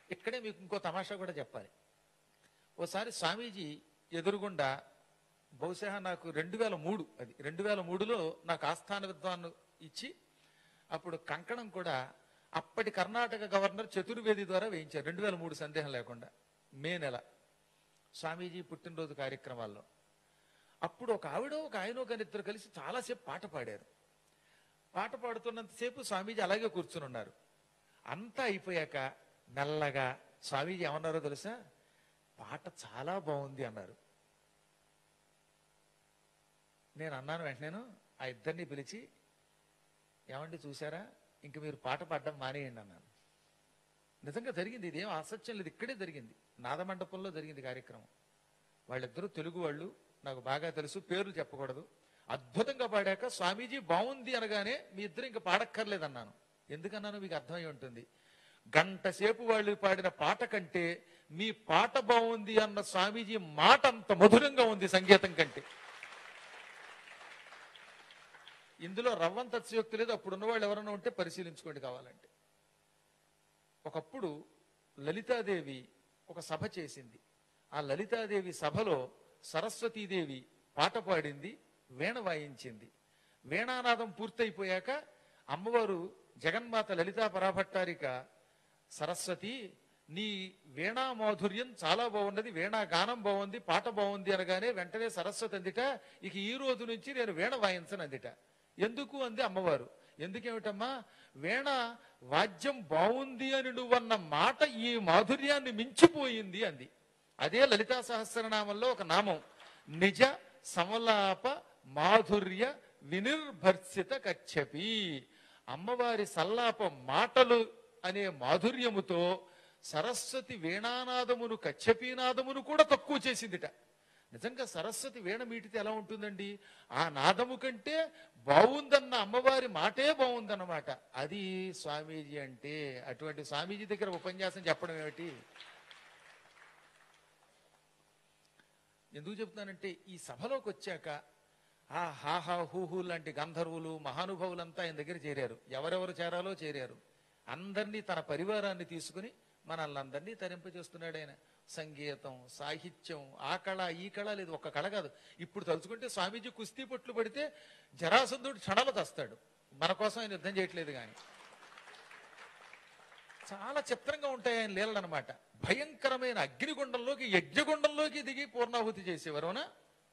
ఇక్కడే మీకు ఇంకో తమాషా కూడా చెప్పాలి. ఓసారి స్వామీజీ ఎదురుగుండా, బహుశా నాకు 2003, అది 2003లో నాకు ఆస్థాన విద్వాన్ ఇచ్చి, అప్పుడు కంకణం కూడా అప్పటి కర్ణాటక గవర్నర్ చతుర్వేది ద్వారా వేయించారు 2003, సందేహం లేకుండా, మే నెల స్వామీజీ పుట్టినరోజు కార్యక్రమాల్లో. అప్పుడు ఒక ఆవిడ ఒక ఆయన ఒక ఇద్దరు కలిసి చాలాసేపు పాట పాడారు. పాట పాడుతున్నంతసేపు స్వామీజీ అలాగే కూర్చుని ఉన్నారు. అంతా అయిపోయాక మెల్లగా స్వామీజీ ఏమన్నారో తెలుసా? పాట చాలా బాగుంది అన్నారు. నేను అన్నాను వెంటనే ఆ ఇద్దరిని పిలిచి, ఏమండి చూసారా, ఇంక మీరు పాట పాడడం మానేయండి అన్నాను. నిజంగా జరిగింది, ఇదేం అసత్యం లేదు, ఇక్కడే జరిగింది, నాదమండపంలో జరిగింది కార్యక్రమం. వాళ్ళిద్దరూ తెలుగు వాళ్ళు, నాకు బాగా తెలుసు, పేర్లు చెప్పకూడదు. అద్భుతంగా పాడాక స్వామీజీ బాగుంది అనగానే మీ ఇద్దరు ఇంకా పాడక్కర్లేదన్నాను. ఎందుకన్నాను మీకు అర్థమై ఉంటుంది. గంట సేపు వాళ్ళు పాడిన పాట కంటే మీ పాట బాగుంది అన్న స్వామీజీ మాట అంత మధురంగా ఉంది సంగీతం కంటే. ఇందులో రవ్వంత అతిశయోక్తి లేదు. అప్పుడున్న వాళ్ళు ఎవరైనా ఉంటే పరిశీలించుకోండి కావాలంటే. ఒకప్పుడు లలితాదేవి ఒక సభ చేసింది. ఆ లలితాదేవి సభలో సరస్వతీదేవి పాట పాడింది, వీణ వాయించింది. వీణానాదం పూర్తయిపోయాక అమ్మవారు జగన్మాత లలితా పరాభట్టారిక, సరస్వతి నీ వీణా మాధుర్యం చాలా బాగున్నది, వీణా గానం బాగుంది, పాట బాగుంది అనగానే వెంటనే సరస్వతి అందిట, ఇక ఈ రోజు నుంచి నేను వీణ వాయించను అందిట. ఎందుకు అంది అమ్మవారు. ఎందుకేమిటమ్మా, వీణ వాద్యం బాగుంది అని నువ్వన్న మాట ఈ మాధుర్యాన్ని మించిపోయింది అంది. అదే లలితా సహస్రనామంలో ఒక నామం, నిజ సమలాప మాధుర్య వినిర్భర్సిత కచ్చపి. అమ్మవారి సల్లాప మాటలు అనే మాధుర్యముతో సరస్వతి వీణానాదమును, కచ్చపీనాదమును కూడా తక్కువ చేసిందిట. నిజంగా సరస్వతి వీణ మీటితే ఎలా ఉంటుందండి, ఆ నాదము కంటే బాగుందన్న అమ్మవారి మాటే బాగుందన్నమాట. అది స్వామీజీ అంటే. అటువంటి స్వామీజీ దగ్గర ఉపన్యాసం చెప్పడం ఏమిటి? ఎందుకు చెప్తున్నానంటే, ఈ సభలోకి వచ్చాక ఆ హాహా హూహూ లాంటి గంధర్వులు మహానుభావులంతా ఆయన దగ్గర చేరారు. ఎవరెవరు చేరాలో చేరారు. అందరినీ తన పరివారాన్ని తీసుకుని మనల్ని అందరినీ తరింపజేస్తున్నాడు ఆయన. సంగీతం, సాహిత్యం, ఆ కళ ఈ కళ లేదు, ఒక్క కళ కాదు. ఇప్పుడు తలుచుకుంటే స్వామీజీ కుస్తీ పట్లు పడితే జరాసంధుడు క్షణాలు తెస్తాడు. మన కోసం ఆయన యుద్ధం చేయట్లేదు. కానీ చాలా చిత్రంగా ఉంటాయి ఆయన లీలలు అనమాట. భయంకరమైన అగ్నిగుండంలోకి, యజ్ఞగుండంలోకి దిగి పూర్ణాహుతి చేసేవారు. అవునా?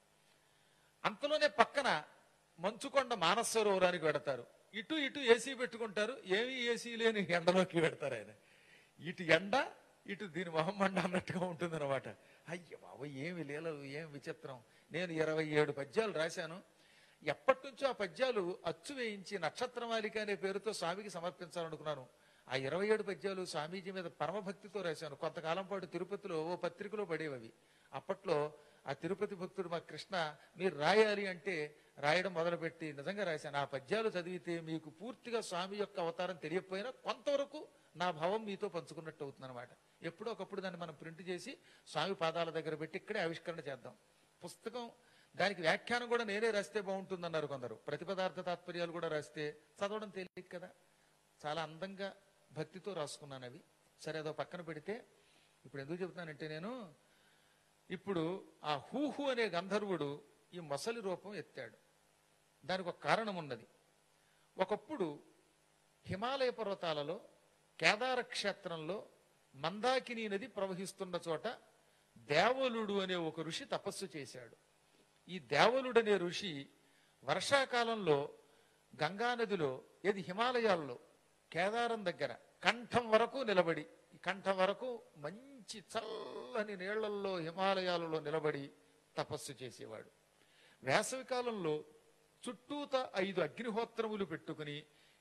అంతలోనే పక్కన మంచుకొండ మానస సరోవరానికి పెడతారు. ఇటు ఇటు ఏసీ పెట్టుకుంటారు. ఏమీ ఏసీ లేని ఎండలోకి పెడతారు ఆయన. ఇటు ఎండ, ఇటు దీని మొహమ్మండ అన్నట్టుగా ఉంటుంది అనమాట. అయ్య బాబు, ఏమి లీలలు, ఏం విచిత్రం. నేను 27 పద్యాలు రాశాను. ఎప్పటి నుంచో ఆ పద్యాలు అచ్చు వేయించి నక్షత్రమాలిక అనే పేరుతో స్వామికి సమర్పించాలనుకున్నాను. ఆ 27 పద్యాలు స్వామీజీ మీద పరమభక్తితో రాశాను. కొంతకాలం పాటు తిరుపతిలో ఓ పత్రికలో పడేవి. అప్పట్లో ఆ తిరుపతి భక్తుడు మా కృష్ణ, మీరు రాయాలి అంటే రాయడం మొదలుపెట్టి నిజంగా రాశాను. ఆ పద్యాలు చదివితే మీకు పూర్తిగా స్వామి యొక్క అవతారం తెలియకపోయినా కొంతవరకు నా భావం మీతో పంచుకున్నట్టు అవుతుంది అనమాట. ఎప్పుడో ఒకప్పుడు దాన్ని మనం ప్రింట్ చేసి స్వామి పాదాల దగ్గర పెట్టి ఇక్కడే ఆవిష్కరణ చేద్దాం. పుస్తకం దానికి వ్యాఖ్యానం కూడా నేనే రాస్తే బాగుంటుందన్నారు కొందరు. ప్రతిపదార్థ తాత్పర్యాలు కూడా రాస్తే చదవడం తెలియదు కదా. చాలా అందంగా భక్తితో రాసుకున్నాను అవి. సరే, అదో పక్కన పెడితే ఇప్పుడు ఎందుకు చెబుతున్నానంటే, నేను ఇప్పుడు ఆ హూహు అనే గంధర్వుడు ఈ మొసలి రూపం ఎత్తాడు. దానికి ఒక కారణం ఉన్నది. ఒకప్పుడు హిమాలయ పర్వతాలలో కేదార క్షేత్రంలో మందాకిని నది ప్రవహిస్తున్న చోట దేవలుడు అనే ఒక ఋషి తపస్సు చేశాడు. ఈ దేవలుడు అనే ఋషి వర్షాకాలంలో గంగానదిలో, ఏది హిమాలయాల్లో కేదారం దగ్గర కంఠం వరకు నిలబడి, కంఠం వరకు మంచి చల్లని నీళ్లల్లో హిమాలయాలలో నిలబడి తపస్సు చేసేవాడు. వేసవి కాలంలో చుట్టూత 5 అగ్నిహోత్రములు పెట్టుకుని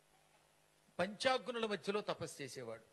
పంచాగ్నుల మధ్యలో తపస్సు చేసేవాడు.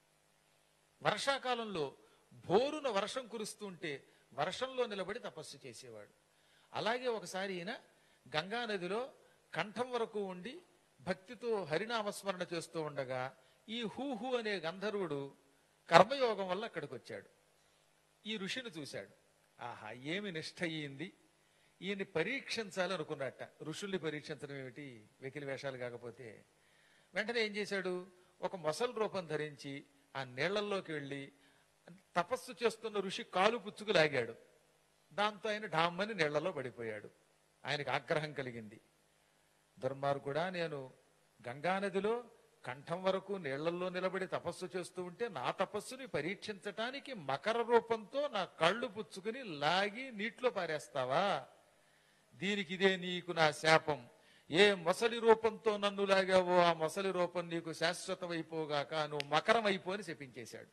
వర్షాకాలంలో బోరున వర్షం కురుస్తుంటే వర్షంలో నిలబడి తపస్సు చేసేవాడు. అలాగే ఒకసారి ఈయన గంగానదిలో కంఠం వరకు ఉండి భక్తితో హరినామస్మరణ చేస్తూ ఉండగా ఈ హూహు అనే గంధర్వుడు కర్మయోగం వల్ల అక్కడికి వచ్చాడు. ఈ ఋషిని చూశాడు. ఆహా, ఏమి నిష్ఠ అయ్యింది, ఈయన్ని పరీక్షించాలనుకున్నట్ట. ఋషుల్ని పరీక్షించడం ఏమిటి, వెకిలి వేషాలు కాకపోతే. వెంటనే ఏం చేశాడు, ఒక మొసలు రూపం ధరించి ఆ నీళ్లల్లోకి వెళ్ళి తపస్సు చేస్తున్న ఋషి కాలు పుచ్చుకు లాగాడు. దాంతో ఆయన ఢామ్మని నీళ్లలో పడిపోయాడు. ఆయనకు ఆగ్రహం కలిగింది. దుర్మార్గుడా, నేను గంగానదిలో కంఠం వరకు నీళ్లలో నిలబడి తపస్సు చేస్తూ ఉంటే నా తపస్సుని పరీక్షించటానికి మకర రూపంతో నా కళ్ళు పుచ్చుకుని లాగి నీటిలో పారేస్తావా? దీనికి ఇదే నీకు నా శాపం. ఏ మొసలి రూపంతో నన్ను లాగావో ఆ మొసలి రూపం నీకు శాశ్వతమైపోగాక, నువ్వు మకరం అయిపో అని చెప్పించేశాడు.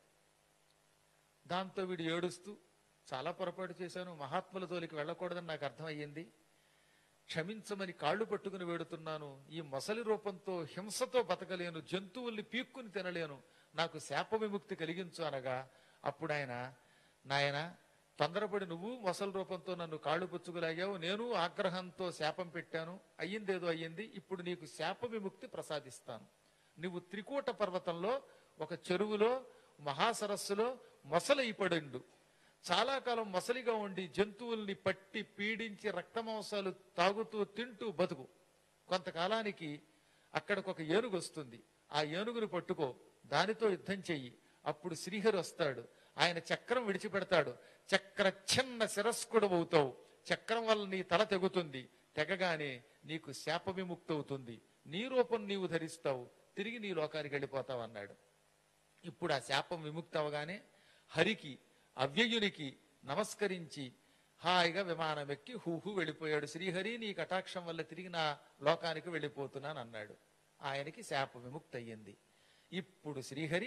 దాంతో వీడు ఏడుస్తూ, చాలా పొరపాటు చేశాను, మహాత్ముల తోలికి వెళ్ళకూడదని నాకు అర్థమయ్యింది, క్షమించమని కాళ్ళు పట్టుకుని వేడుతున్నాను. ఈ మొసలి రూపంతో హింసతో బతకలేను, జంతువుల్ని పీక్కుని తినలేను, నాకు శాప విముక్తి కలిగించు అనగా అప్పుడు ఆయన, నాయన తొందరపడి నువ్వు మొసలి రూపంతో నన్ను కాళ్ళు పుచ్చుకులాగావు, నేను ఆగ్రహంతో శాపం పెట్టాను, అయ్యిందేదో అయ్యింది, ఇప్పుడు నీకు శాప విముక్తి ప్రసాదిస్తాను. నువ్వు త్రికూట పర్వతంలో ఒక చెరువులో మహాసరస్సులో మొసలైపడిండు. చాలా కాలం మొసలిగా ఉండి జంతువుల్ని పట్టి పీడించి రక్తమాంసాలు తాగుతూ తింటూ బతుకు. కొంతకాలానికి అక్కడికి ఒక ఏనుగు వస్తుంది. ఆ ఏనుగుని పట్టుకో, దానితో యుద్ధం చెయ్యి. అప్పుడు శ్రీహరి వస్తాడు, ఆయన చక్రం విడిచిపెడతాడు, చక్ర చిన్న శిరస్కుడు అవుతావు, చక్రం వల్ల నీ తల తెగుతుంది, తెగగానే నీకు శాప విముక్తి అవుతుంది, నీ రూపం నీవు ధరిస్తావు, తిరిగి నీ లోకానికి వెళ్ళిపోతావు అన్నాడు. ఇప్పుడు ఆ శాపం విముక్తి అవగానే హరికి అవ్యయునికి నమస్కరించి హాయిగా విమానం ఎక్కి హూహు వెళ్ళిపోయాడు. శ్రీహరి నీ కటాక్షం వల్ల తిరిగి నా లోకానికి వెళ్ళిపోతున్నాను అన్నాడు. ఆయనకి శాప విముక్తి అయ్యింది. ఇప్పుడు శ్రీహరి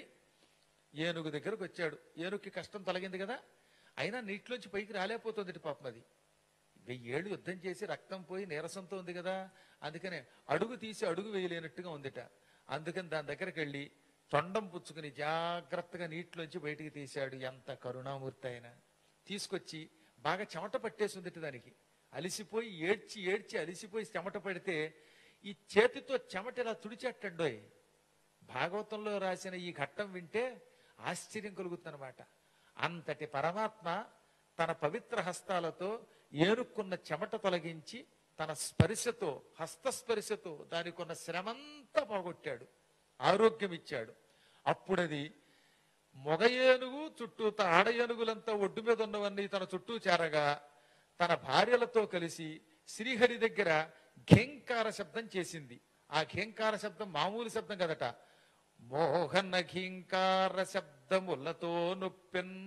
ఏనుగు దగ్గరకు వచ్చాడు. ఏనుగుకి కష్టం తొలగింది కదా, అయినా నీటిలోంచి పైకి రాలేకపోతుంది పాపం. అది 1000 ఏళ్ళు యుద్ధం చేసి రక్తం పోయి నీరసంతో ఉంది కదా, అందుకనే అడుగు తీసి అడుగు వేయలేనట్టుగా ఉందిట. అందుకని దాని దగ్గరికి వెళ్ళి తొండం పుచ్చుకుని జాగ్రత్తగా నీటిలోంచి బయటికి తీశాడు. ఎంత కరుణామూర్తి అయినా తీసుకొచ్చి బాగా చెమట పట్టేసి ఉందిట దానికి. అలిసిపోయి ఏడ్చి ఏడ్చి అలిసిపోయి చెమట పడితే ఈ చేతితో చెమట ఇలా తుడిచేట్టండోయ్. భాగవతంలో రాసిన ఈ ఘట్టం వింటే ఆశ్చర్యం కలుగుతుందన్నమాట. అంతటి పరమాత్మ తన పవిత్ర హస్తాలతో ఏరుకున్న చెమట తొలగించి తన స్పర్శతో, హస్తస్పర్శతో దానికి ఉన్న శ్రమంతా పోగొట్టాడు, ఆరోగ్యం ఇచ్చాడు. అప్పుడది మొగ ఏనుగు చుట్టూ ఆడ ఏనుగులంతా ఒడ్డు మీద ఉన్నవన్నీ తన చుట్టూ చేరగా తన భార్యలతో కలిసి శ్రీహరి దగ్గర ఘేంకార శబ్దం చేసింది. ఆ ఘేంకార శబ్దం మామూలు శబ్దం కదట. మోహన ఘీంకార శబ్దములతో నొప్పెన్,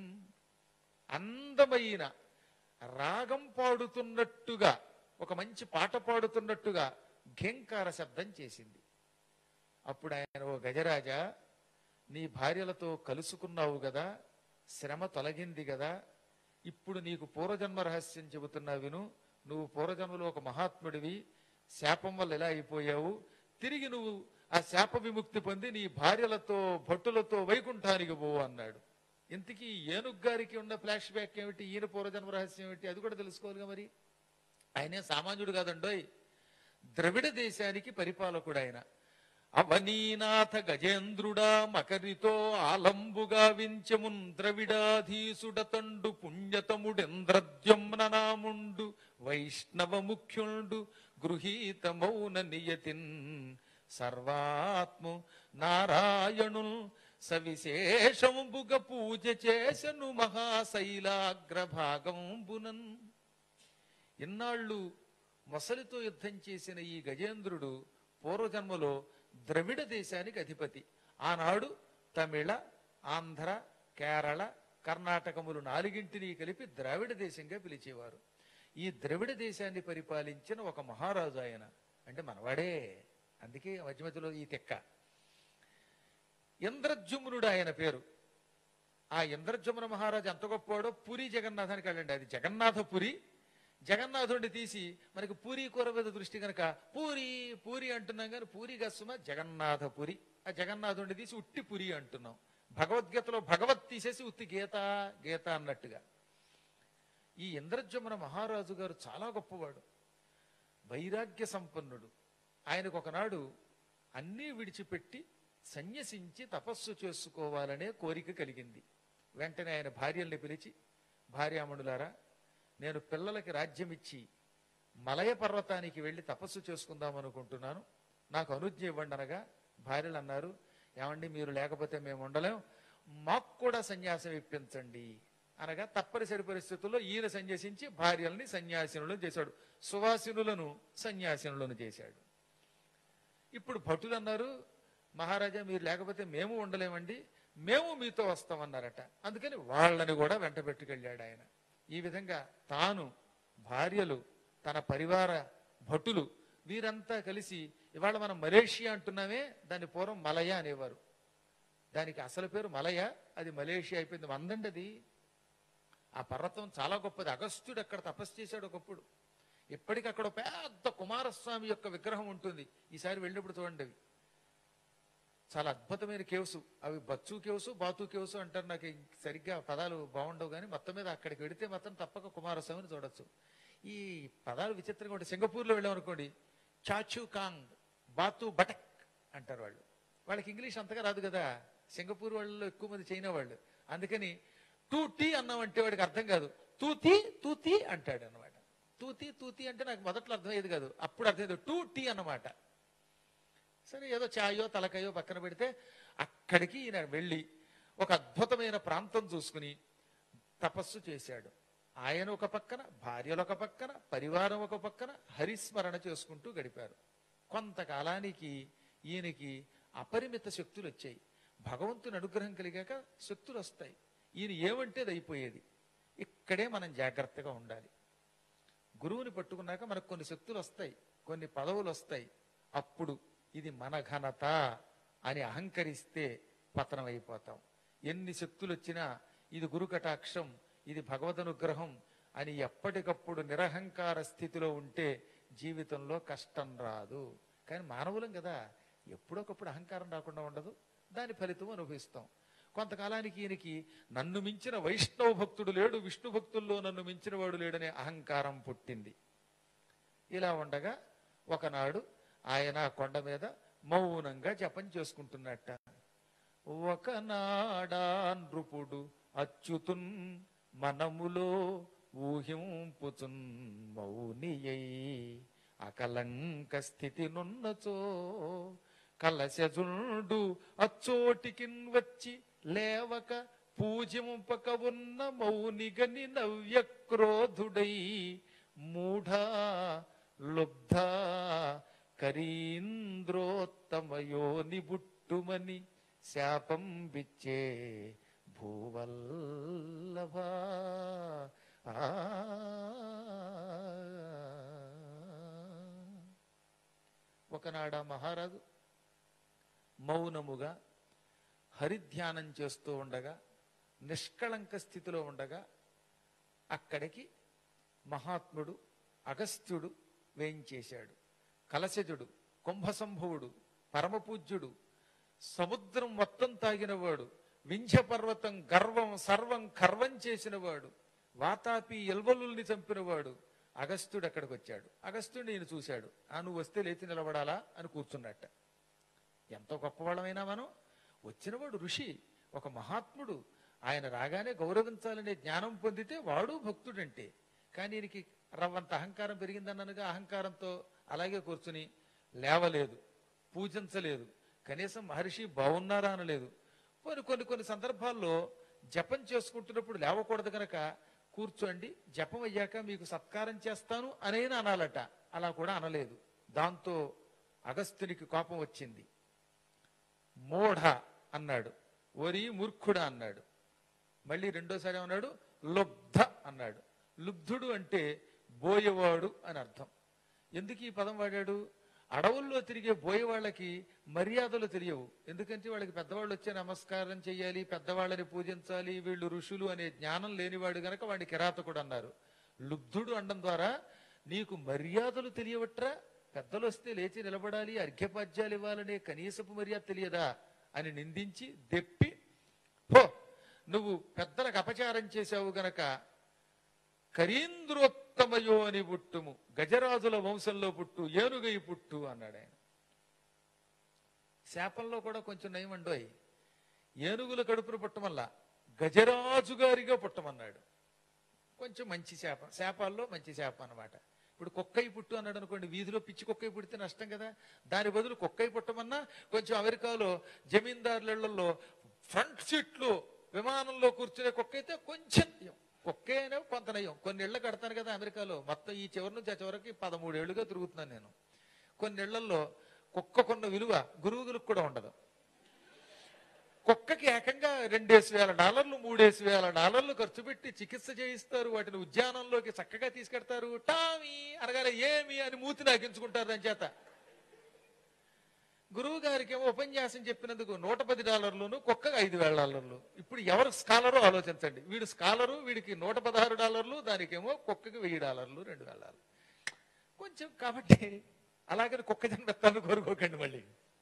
అందమైన రాగం పాడుతున్నట్టుగా, ఒక మంచి పాట పాడుతున్నట్టుగా ఘేంకార శబ్దం చేసింది. అప్పుడు ఆయన, ఓ గజరాజా, నీ భార్యలతో కలుసుకున్నావు కదా, శ్రమ తొలగింది కదా, ఇప్పుడు నీకు పూర్వజన్మ రహస్యం చెబుతున్నా విను. నువ్వు పూర్వజన్మలో ఒక మహాత్ముడివి, శాపం వల్ల ఎలా అయిపోయావు, తిరిగి నువ్వు ఆ శాప విముక్తి పొంది నీ భార్యలతో భట్టులతో వైకుంఠానికి పోవు అన్నాడు. ఇంతకీ ఏనుగు గారికి ఉన్న ఫ్లాష్ బ్యాక్ ఏమిటి, ఈయన పూర్వజన్మ రహస్యం ఏమిటి, అది కూడా తెలుసుకోవాలిగా మరి. ఆయనే సామాన్యుడు కాదండోయ్, ద్రవిడ దేశానికి పరిపాలకుడు ఆయన. అవనీనాథ గజేంద్రుడా మకరితో ఆలంబుగా వించమున్ ద్రవిడాధీసుడతండు పుణ్యతముడెంద్రద్యుమ్ననాముండు వైష్ణవ ముఖ్యుండు గృహీత మౌన నియతిన్ సర్వాత్ము నారాయణు సవిశేషంబుగ పూజ చేసను మహాశైలాగ్రభాగంబునన్. ఇన్నాళ్ళు మొసలితో యుద్ధం చేసిన ఈ గజేంద్రుడు పూర్వజన్మలో ద్రవిడ దేశానికి అధిపతి. ఆనాడు తమిళ, ఆంధ్ర, కేరళ, కర్ణాటకములు 4ంటిని కలిపి ద్రావిడ దేశంగా పిలిచేవారు. ఈ ద్రవిడ దేశాన్ని పరిపాలించిన ఒక మహారాజు ఆయన, అంటే మనవాడే, అందుకే మధ్య మధ్యలో ఈ తెక్క. ఇంద్రజుమ్నుడు ఆయన పేరు. ఆ ఇంద్రజుమ్న మహారాజు ఎంత గొప్పవాడో పూరి జగన్నాథానికి వెళ్ళండి. అది జగన్నాథపురి. జగన్నాథుడిని తీసి మనకి పూరి కూర మీద దృష్టి కనుక పూరి పూరి అంటున్నాం, కానీ పూరి గస్సుమ జగన్నాథపురి. ఆ జగన్నాథుడిని తీసి ఉట్టి పురి అంటున్నాం. భగవద్గీతలో భగవత్ తీసేసి ఉత్తి గీత గీత అన్నట్టుగా. ఈ ఇంద్రజుమ్న మహారాజు గారు చాలా గొప్పవాడు, వైరాగ్య సంపన్నుడు. ఆయనకు ఒకనాడు అన్నీ విడిచిపెట్టి సన్యసించి తపస్సు చేసుకోవాలనే కోరిక కలిగింది. వెంటనే ఆయన భార్యల్ని పిలిచి, భార్యామణులారా, నేను పిల్లలకి రాజ్యం ఇచ్చి మలయ పర్వతానికి వెళ్ళి తపస్సు చేసుకుందాం అనుకుంటున్నాను, నాకు అనుజ్ఞ ఇవ్వండి అనగా భార్యలు అన్నారు, ఏమండి మీరు లేకపోతే మేము ఉండలేం, మాకు కూడా సన్యాసం ఇప్పించండి అనగా తప్పనిసరి పరిస్థితుల్లో ఈయన సన్యాసించి భార్యల్ని సన్యాసినులను చేశాడు, సువాసినులను సన్యాసినులను చేశాడు. ఇప్పుడు భటులు అన్నారు, మహారాజా మీరు లేకపోతే మేము ఉండలేమండి, మేము మీతో వస్తామన్నారట. అందుకని వాళ్ళని కూడా వెంట పెట్టుకెళ్ళాడు ఆయన. ఈ విధంగా తాను, భార్యలు, తన పరివార భటులు వీరంతా కలిసి, ఇవాళ మనం మలేషియా అంటున్నామే, దాన్ని పూర్వం మలయ అనేవారు. దానికి అసలు పేరు మలయ, అది మలేషియా అయిపోయింది. వందండి అది. ఆ పర్వతం చాలా గొప్పది. అగస్త్యుడు అక్కడ తపస్సు చేశాడు ఒకప్పుడు. ఇప్పటికీ అక్కడ పెద్ద కుమారస్వామి యొక్క విగ్రహం ఉంటుంది. ఈసారి వెళ్ళినప్పుడు చూడండి, అవి చాలా అద్భుతమైన కేవ్స్. అవి బచ్చు కేవ్స్, బాతు కేవ్స్ అంటారు. నాకు సరిగ్గా పదాలు బాగుండవు, కానీ మొత్తం మీద అక్కడికి వెడితే మాత్రం తప్పక కుమారస్వామిని చూడొచ్చు. ఈ పదాలు విచిత్రంగా ఉంటాయి. సింగపూర్లో వెళ్ళామనుకోండి, చాచు కాంగ్, బాతు బటక్ అంటారు వాళ్ళు. వాళ్ళకి ఇంగ్లీష్ అంతగా రాదు కదా, సింగపూర్ వాళ్ళలో ఎక్కువ మంది చైనా వాళ్ళు. అందుకని టూ టీ అన్నామంటే వాడికి అర్థం కాదు, తూతీ తూతీ అంటాడు అనమాట. తూతీ తూతీ అంటే నాకు మొదట్లో అర్థమయ్యేది కాదు, అప్పుడు అర్థమయ్యేది టూ టీ అన్నమాట. సరే ఏదో చాయో తలకాయో పక్కన పెడితే అక్కడికి ఈయన వెళ్ళి ఒక అద్భుతమైన ప్రాంతం చూసుకుని తపస్సు చేశాడు. ఆయన ఒక పక్కన, భార్యలు ఒక పక్కన, పరివారం ఒక పక్కన హరిస్మరణ చేసుకుంటూ గడిపారు. కొంతకాలానికి ఈయనకి అపరిమిత శక్తులు వచ్చాయి. భగవంతుని అనుగ్రహం కలిగాక శక్తులు వస్తాయి. ఈయన ఏమంటే అది అయిపోయేది. ఇక్కడే మనం జాగ్రత్తగా ఉండాలి. గురువుని పట్టుకున్నాక మనకు కొన్ని శక్తులు వస్తాయి, కొన్ని పదవులు వస్తాయి. అప్పుడు ఇది మన ఘనత అని అహంకరిస్తే పతనం అయిపోతాం. ఎన్ని శక్తులు వచ్చినా ఇది గురు కటాక్షం, ఇది భగవదనుగ్రహం అని ఎప్పటికప్పుడు నిరహంకార స్థితిలో ఉంటే జీవితంలో కష్టం రాదు. కానీ మానవులం కదా, ఎప్పుడొకప్పుడు అహంకారం రాకుండా ఉండదు. దాని ఫలితం అనుభవిస్తాం. కొంతకాలానికి ఈయనకి నన్ను మించిన వైష్ణవ భక్తుడు లేడు, విష్ణు భక్తుల్లో నన్ను మించిన వాడు లేడనే అహంకారం పుట్టింది. ఇలా ఉండగా ఒకనాడు ఆయన కొండ మీద మౌనంగా జపం చేసుకుంటున్నట్ట. ఒకనాడా నృపుడు అచ్యుతున్ మనములో ఊహింపుచున్ మౌనియై అకలంక స్థితి నున్నచో కలశజుండు అచ్చోటికిన్ వచ్చి లేవక పూజింపక ఉన్న మౌనిగని నవ్యక్రోధుడై మూఢా లుబ్ధ కరీంద్రోత్తమయోని బుట్టుమని శాపం బిచ్చే భూవల్లభా. ఒకనాడా మహారాజు మౌనముగా హరిధ్యానం చేస్తూ ఉండగా, నిష్కళంక స్థితిలో ఉండగా అక్కడికి మహాత్ముడు అగస్త్యుడు వేయించేశాడు. కలశజుడు, కుంభసంభవుడు, పరమపూజ్యుడు, సముద్రం మొత్తం తాగినవాడు, వింధ్య పర్వతం గర్వం సర్వం కర్వం చేసినవాడు, వాతాపి ఎల్వలుల్ని చంపినవాడు అగస్త్యుడు అక్కడికి వచ్చాడు. అగస్త్యుడు ఈయన చూశాడు. నువ్వు వస్తే లేచి నిలబడాలా అని కూర్చున్నట్ట. ఎంతో గొప్పవాళ్ళమైనా మనం, వచ్చినవాడు ఋషి, ఒక మహాత్ముడు, ఆయన రాగానే గౌరవించాలనే జ్ఞానం పొందితే వాడు భక్తుడంటే. కానీ ఈయనకి రవ్వంత అహంకారం పెరిగిందన్నగా అహంకారంతో అలాగే కూర్చుని లేవలేదు, పూజించలేదు, కనీసం మహర్షి బాగున్నారా అనలేదు. కొన్ని సందర్భాల్లో జపం చేసుకుంటున్నప్పుడు లేవకూడదు కనుక కూర్చోండి, జపం అయ్యాక మీకు సత్కారం చేస్తాను అనేనా అనాలట. అలా కూడా అనలేదు. దాంతో అగస్త్యునికి కోపం వచ్చింది. మూఢ అన్నాడు, ఓరి మూర్ఖుడా అన్నాడు. మళ్ళీ రెండోసారి ఏమన్నాడు, లుబ్ధ అన్నాడు. లుబ్ధుడు అంటే బోయవాడు అని అర్థం. ఎందుకు ఈ పదం వాడాడు? అడవుల్లో తిరిగే బోయేవాళ్ళకి మర్యాదలు తెలియవు. ఎందుకంటే వాళ్ళకి పెద్దవాళ్ళు వచ్చే నమస్కారం చెయ్యాలి, పెద్దవాళ్ళని పూజించాలి, వీళ్ళు ఋషులు అనే జ్ఞానం లేనివాడు గనక వాడిని కిరాతకుడు అన్నారు. లుబ్ధుడు అనడం ద్వారా నీకు మర్యాదలు తెలియవట్రా, పెద్దలు వస్తే లేచి నిలబడాలి, అర్ఘ్యపాద్యాలు ఇవ్వాలనే కనీసపు మర్యాద తెలియదా అని నిందించి దెప్పి, పో నువ్వు పెద్దలకు అపచారం చేశావు గనక కరీంద్రోత్తమయో అని పుట్టుము, గజరాజుల వంశంలో పుట్టు, ఏనుగై పుట్టు అన్నాడు ఆయన. శాపంలో కూడా కొంచెం నయమండోయ్. ఏనుగుల కడుపును పుట్టమల్లా గజరాజు గారిగా పుట్టమన్నాడు. కొంచెం మంచి శాపం, శాపాల్లో మంచి శాపం అన్నమాట. ఇప్పుడు కుక్కై పుట్టు అన్నాడు అనుకోండి, వీధిలో పిచ్చి కుక్కై పుడితే నష్టం కదా. దాని బదులు కుక్కై పుట్టమన్నా కొంచెం అమెరికాలో జమీందారులలో ఫ్రంట్ సీట్లో విమానంలో కూర్చునే కుక్క అయితే కొంచెం నయం. కుక్క అయినా కొంత నయం. కొన్ని ఇళ్ల కడతాను కదా అమెరికాలో, మొత్తం ఈ చివరి నుంచి ఆ చివరికి 13 ఏళ్లుగా తిరుగుతున్నాను నేను. కొన్ని ఇళ్లలో కుక్కకున్న విలువ గురువులకు కూడా ఉండదు. కుక్కకి ఏకంగా $2,000 $3,000 ఖర్చు పెట్టి చికిత్స చేయిస్తారు. వాటిని ఉద్యానంలోకి చక్కగా తీసుకెడతారు. టామీ అనగానే ఏమి అని మూతి నాకించుకుంటారు. దాని చేత గురువు గారికి ఏమో ఉపన్యాసం చెప్పినందుకు $110, కుక్కకి $5,000. ఇప్పుడు ఎవరు స్కాలరో ఆలోచించండి. వీడు స్కాలరు, వీడికి $116, దానికేమో కుక్కకి $1,000 $2,000 కొంచెం. కాబట్టి అలాగని కుక్క జన్మెత్తాన్ని కోరుకోకండి మళ్ళీ.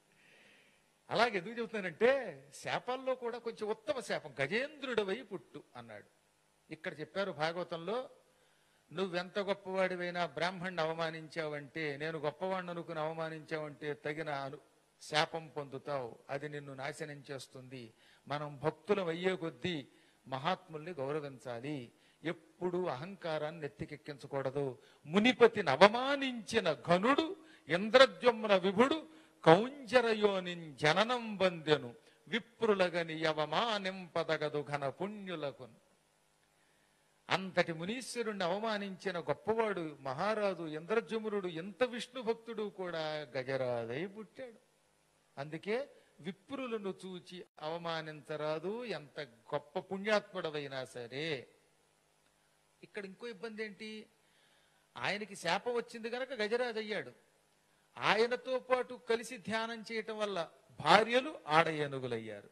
అలాగే ఎందుకు చెబుతున్నానంటే శాపాల్లో కూడా కొంచెం ఉత్తమ శాపం గజేంద్రుడివై పుట్టు అన్నాడు. ఇక్కడ చెప్పారు భాగవతంలో, నువ్వెంత గొప్పవాడివైనా బ్రాహ్మణ్ణి అవమానించావంటే, నేను గొప్పవాడిని అనుకుని అవమానించావంటే తగిన శాపం పొందుతావు. అది నిన్ను నాశనం చేస్తుంది. మనం భక్తులం అయ్యే కొద్దీ మహాత్ముల్ని గౌరవించాలి. ఎప్పుడు అహంకారాన్ని ఎత్తికెక్కించకూడదు. మునిపతిని అవమానించిన ఘనుడు ఇంద్రద్యుమ్న విభుడు కౌంజరయోని జననం బందెను విప్రులగని అవమానింపదగదు ఘన పుణ్యులకు. అంతటి మునీశ్వరుణ్ణి అవమానించిన గొప్పవాడు మహారాజు ఇంద్రజమునుడు, ఎంత విష్ణు భక్తుడు కూడా గజరాజై పుట్టాడు. అందుకే విప్రులను చూచి అవమానించరాదు, ఎంత గొప్ప పుణ్యాత్ముడవైనా సరే. ఇక్కడ ఇంకో ఇబ్బంది ఏంటి, ఆయనకి శాపం వచ్చింది కనుక గజరాజు అయ్యాడు. ఆయనతో పాటు కలిసి ధ్యానం చేయటం వల్ల భార్యలు ఆడ ఏనుగులయ్యారు,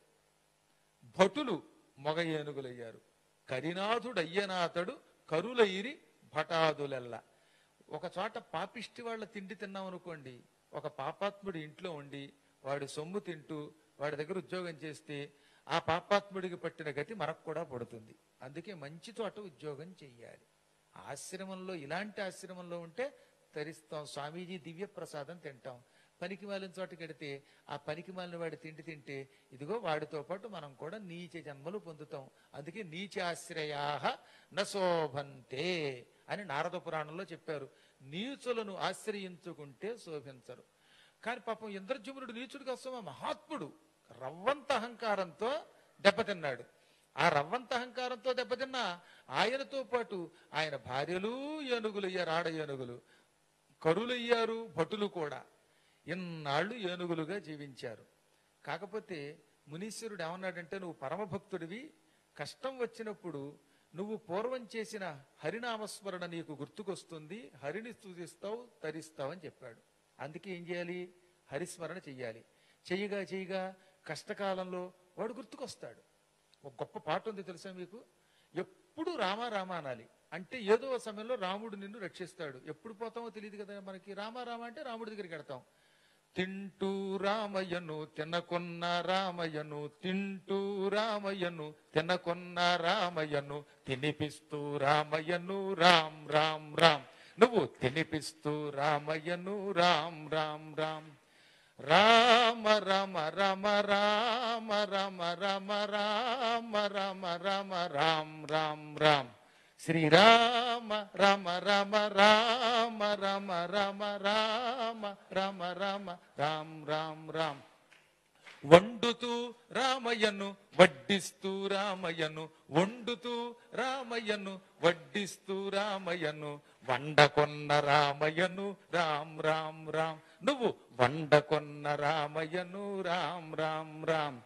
భటులు మగ ఏనుగులయ్యారు. కరినాథుడయ్యనాథడు కరులైరి భటాదులెల్ల. ఒక చోట పాపిష్టి వాళ్ళ తిండి తిన్నాం అనుకోండి, ఒక పాపాత్ముడి ఇంట్లో ఉండి వాడి సొమ్ము తింటూ వాడి దగ్గర ఉద్యోగం చేస్తే ఆ పాపాత్ముడికి పట్టిన గతి మనకు కూడా పడుతుంది. అందుకే మంచి చోట ఉద్యోగం చెయ్యాలి. ఆశ్రమంలో, ఇలాంటి ఆశ్రమంలో ఉంటే తరిస్తాం, స్వామీజీ దివ్య ప్రసాదం తింటాం. పనికి మాలిన చోటకి వెడితే ఆ పనికి మాలిన వాడి తిండి తింటే ఇదిగో వాడితో పాటు మనం కూడా నీచ జన్మలు పొందుతాం. అందుకే నీచాశ్రయాహ నశోభంతే అని నారద పురాణంలో చెప్పారు. నీచులను ఆశ్రయించుకుంటే శోభించరు. కానీ పాపం ఇంద్రజమునుడు నీచుడు కోసం మహాత్ముడు రవ్వంత అహంకారంతో దెబ్బతిన్నాడు. ఆ రవ్వంత అహంకారంతో దెబ్బతిన్నా ఆయనతో పాటు ఆయన భార్యలు ఏనుగులయ్యారు, ఆడ ఏనుగులు, కరులయ్యారు, భటులు కూడా. ఇన్నాళ్ళు ఏనుగులుగా జీవించారు. కాకపోతే మునీశ్వరుడు ఏమన్నాడంటే, నువ్వు పరమభక్తుడివి, కష్టం వచ్చినప్పుడు నువ్వు పూర్వం చేసిన హరినామస్మరణ నీకు గుర్తుకొస్తుంది, హరిని స్తుతిస్తావు, తరిస్తావు అని చెప్పాడు. అందుకే ఏం చేయాలి, హరిస్మరణ చెయ్యాలి. చెయ్యగా చెయ్యగా కష్టకాలంలో వాడు గుర్తుకొస్తాడు. ఒక గొప్ప పాట ఉంది తెలుసా మీకు, ఎప్పుడు రామ రామ అనాలి. అంటే ఏదో సమయంలో రాముడు నిన్ను రక్షిస్తాడు. ఎప్పుడు పోతామో తెలియదు కదా మనకి. రామ రామ అంటే రాముడి దగ్గరికి వెడతాం. తింటూ రామయ్యను తినకొన్న రామయ్యను, తింటూ రామయ్యను తినకొన్న రామయ్యను, తినిపిస్తూ రామయ్యను రామ్ రామ్ రామ్. నువ్వు తినిపిస్తూ రామయ్యను రామ్ రామ్ రామ్. రామ రామ రామ రామ రామ రామ రామ రామ రామ రామ్ రామ్ రామ్. శ్రీరామ రామ రామ రామ రామ రామ రామ రామ రామ రామ్ రామ్ రామ్. వండుతూ రామయ్యను వడ్డిస్తూ రామయ్యను, వండుతూ రామయ్యను వడ్డిస్తూ రామయ్యను, వండకొన్న రామయ్యను రామ్ రామ్ రామ్. నువ్వు వండకొన్న రామయ్యను రామ్ రామ్ రామ్.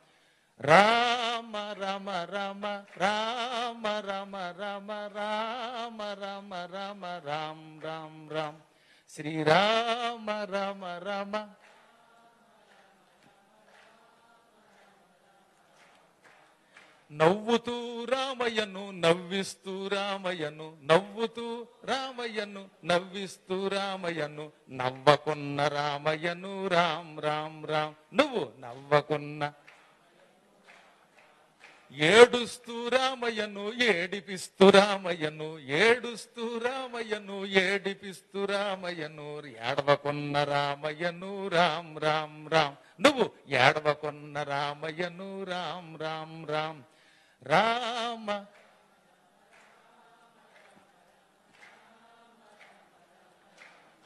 రామ రామ రామ రామ రామ రామ రామ రామ రామ రామ్ రామ్ రామ్. శ్రీరామ రామ రామ. నవ్వుతూ రామయ్యను నవ్విస్తూ రామయ్యను, నవ్వుతూ రామయ్యను నవ్విస్తూ రామయ్యను, నవ్వకున్న రామయ్యను రామ్ రామ్ రామ్. నువ్వు నవ్వకున్న. ఏడుస్తూ రామయ్యను ఏడిపిస్తూ రామయ్యను, ఏడుస్తూ రామయ్యను ఏడిపిస్తూ రామయ్యను, ఏడవకున్న రామయ్యను రామ్ రామ్ రామ్. నువ్వు ఏడవకున్న రామయ్యను రామ్ రామ్ రామ్. రామ